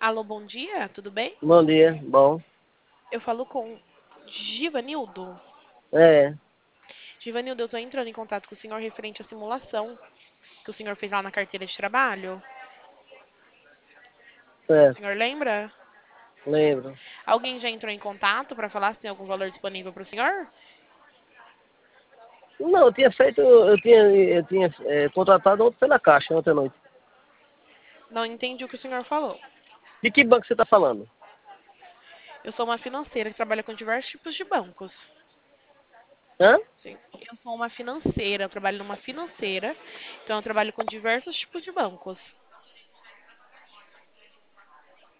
Alô, bom dia, tudo bem? Bom dia, bom. Eu falo com Givanildo. É, Givanildo, eu estou entrando em contato com o senhor referente à simulação que o senhor fez lá na carteira de trabalho. O certo, senhor lembra? lembro. Alguém já entrou em contato para falar se tem algum valor disponível para o senhor? Não, eu tinha contratado ontem pela Caixa, ontem à noite. Não entendi o que o senhor falou. De que banco você está falando? Eu sou uma financeira que trabalha com diversos tipos de bancos. Hã? Sim. Eu sou uma financeira, eu trabalho numa financeira, então eu trabalho com diversos tipos de bancos.